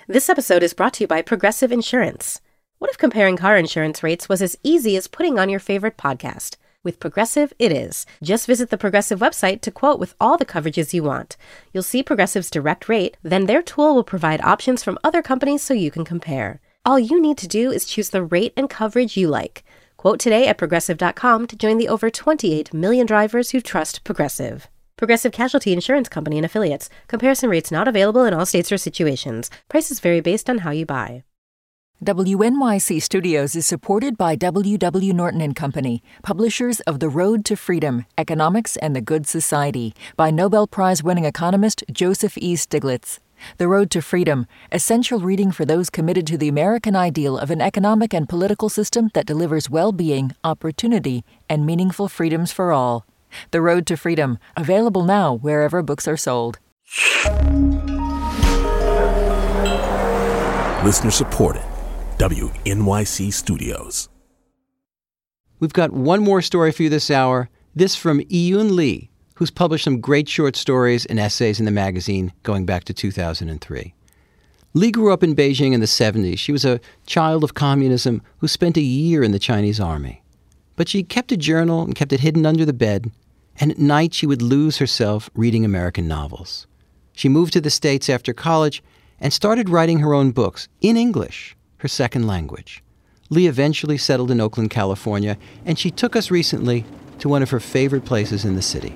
This episode is brought to you by Progressive Insurance. What if comparing car insurance rates was as easy as putting on your favorite podcast? With Progressive, it is. Just visit the Progressive website to quote with all the coverages you want. You'll see Progressive's direct rate, then their tool will provide options from other companies so you can compare. All you need to do is choose the rate and coverage you like. Quote today at Progressive.com to join the over 28 million drivers who trust Progressive. Progressive Casualty Insurance Company and Affiliates. Comparison rates not available in all states or situations. Prices vary based on how you buy. WNYC Studios is supported by W.W. Norton & Company, publishers of The Road to Freedom, Economics and the Good Society, by Nobel Prize-winning economist Joseph E. Stiglitz. The Road to Freedom, essential reading for those committed to the American ideal of an economic and political system that delivers well-being, opportunity, and meaningful freedoms for all. The Road to Freedom, available now wherever books are sold. Listener supported. WNYC Studios. We've got one more story for you this hour. This from Iyun Lee, who's published some great short stories and essays in the magazine going back to 2003. Lee grew up in Beijing in the 70s. She was a child of communism who spent a year in the Chinese army. But she kept a journal and kept it hidden under the bed, and at night she would lose herself reading American novels. She moved to the States after college and started writing her own books in English, her second language. Lee eventually settled in Oakland, California, and she took us recently to one of her favorite places in the city.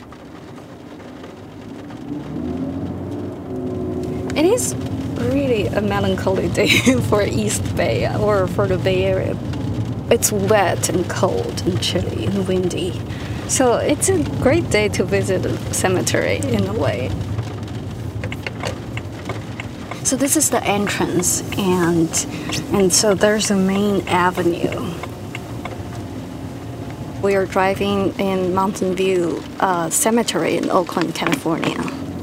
It is really a melancholy day for East Bay or for the Bay Area. It's wet and cold and chilly and windy. So it's a great day to visit a cemetery in a way. So this is the entrance, and so there's a main avenue. We are driving in Mountain View Cemetery in Oakland, California.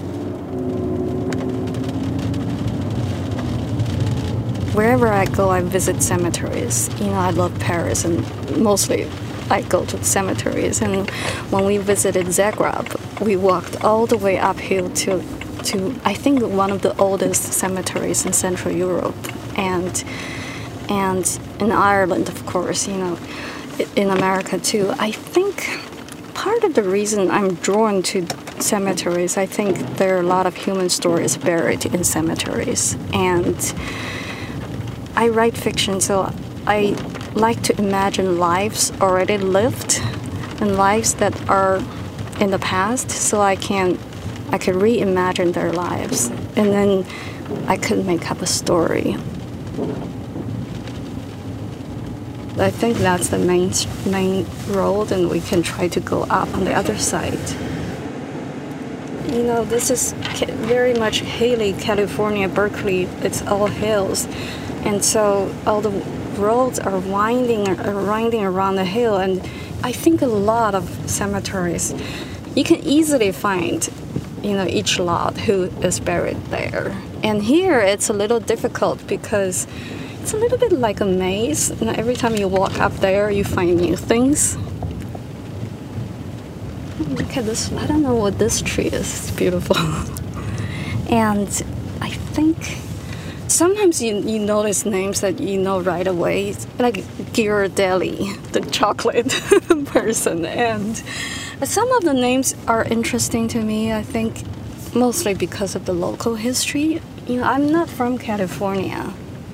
Wherever I go, I visit cemeteries. I love Paris, and mostly I go to cemeteries. And when we visited Zagreb, we walked all the way uphill to I think one of the oldest cemeteries in Central Europe, and in Ireland, of course. In America too. I think part of the reason I'm drawn to cemeteries, I think there are a lot of human stories buried in cemeteries, and I write fiction, so I like to imagine lives already lived and lives that are in the past, so I can reimagine their lives, and then I could make up a story. I think that's the main road, and we can try to go up on the other side. This is very much hilly, California, Berkeley. It's all hills. And so all the roads are winding around the hill, and I think a lot of cemeteries, you can easily find, each lot who is buried there. And here it's a little difficult because it's a little bit like a maze. Every time you walk up there, you find new things. Look at this. I don't know what this tree is. It's beautiful. And I think sometimes you notice names that you know right away, like Ghirardelli, the chocolate person. And some of the names are interesting to me, I think, mostly because of the local history. I'm not from California.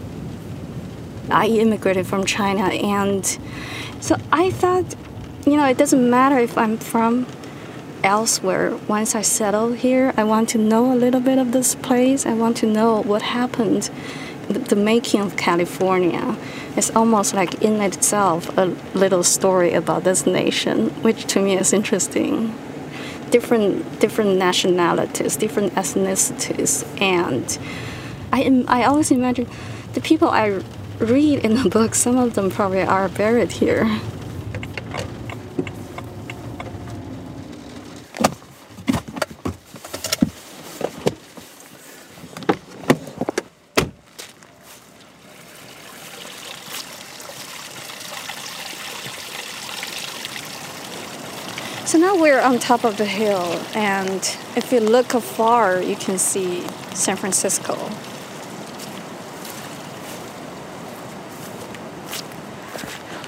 I immigrated from China, and so I thought, it doesn't matter if I'm from elsewhere. Once I settle here, I want to know a little bit of this place. I want to know what happened, the making of California. It's almost like in itself a little story about this nation, which to me is interesting. Different nationalities, different ethnicities, and I always imagine the people I read in the book, some of them probably are buried here. So now we're on top of the hill, and if you look afar, you can see San Francisco.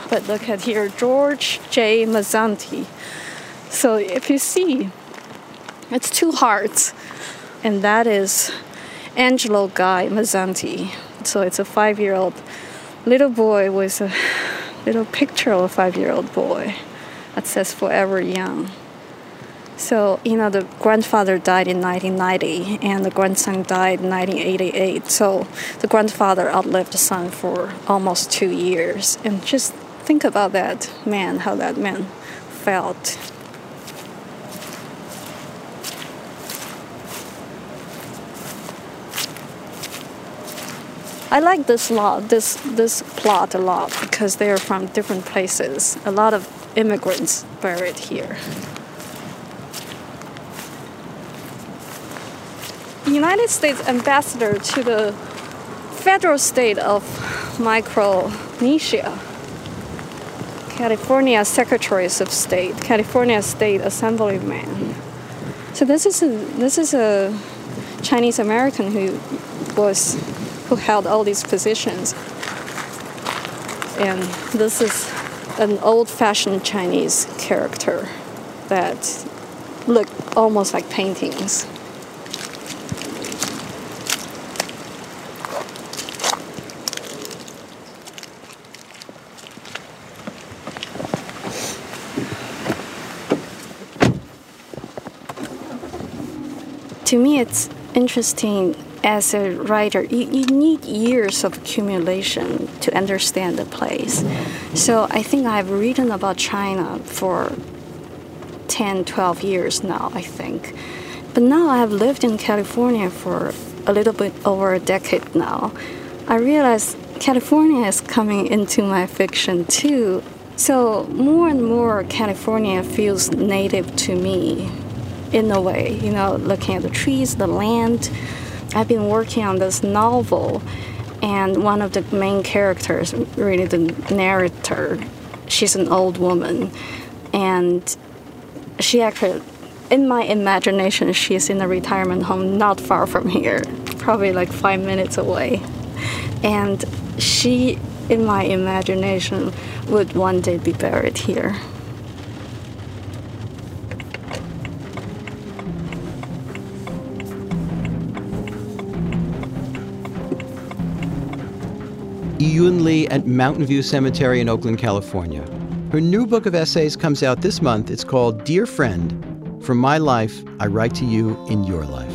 But look at here, George J. Mazzanti. So if you see, it's two hearts, and that is Angelo Guy Mazzanti. So it's a 5-year-old little boy with a little picture of a 5-year-old boy that says forever young. So, the grandfather died in 1990 and the grandson died in 1988. So the grandfather outlived the son for almost 2 years. And just think about that man, how that man felt. I like this plot a lot because they're from different places. A lot of immigrants buried here. United States ambassador to the federal state of Micronesia, California Secretaries of State, California State Assemblyman. So this is a Chinese American who held all these positions, and this is an old-fashioned Chinese character that look almost like paintings. To me, it's interesting as a writer. You need years of accumulation to understand the place. So I think I've written about China for 10, 12 years now, I think. But now I've lived in California for a little bit over a decade now. I realize California is coming into my fiction too. So more and more California feels native to me in a way, looking at the trees, the land. I've been working on this novel, and one of the main characters, really the narrator, she's an old woman, and she actually, in my imagination, she's in a retirement home not far from here, probably like 5 minutes away. And she, in my imagination, would one day be buried here. Yi-Yun Lee at Mountain View Cemetery in Oakland, California. Her new book of essays comes out this month. It's called Dear Friend, From My Life, I Write to You in Your Life.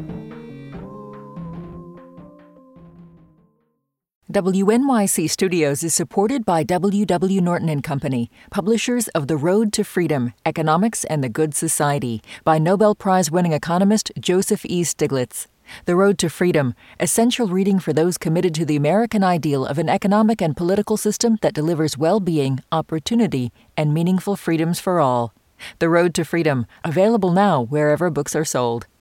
WNYC Studios is supported by W.W. Norton and Company, publishers of The Road to Freedom, Economics and the Good Society, by Nobel Prize-winning economist Joseph E. Stiglitz. The Road to Freedom, essential reading for those committed to the American ideal of an economic and political system that delivers well-being, opportunity, and meaningful freedoms for all. The Road to Freedom, available now wherever books are sold.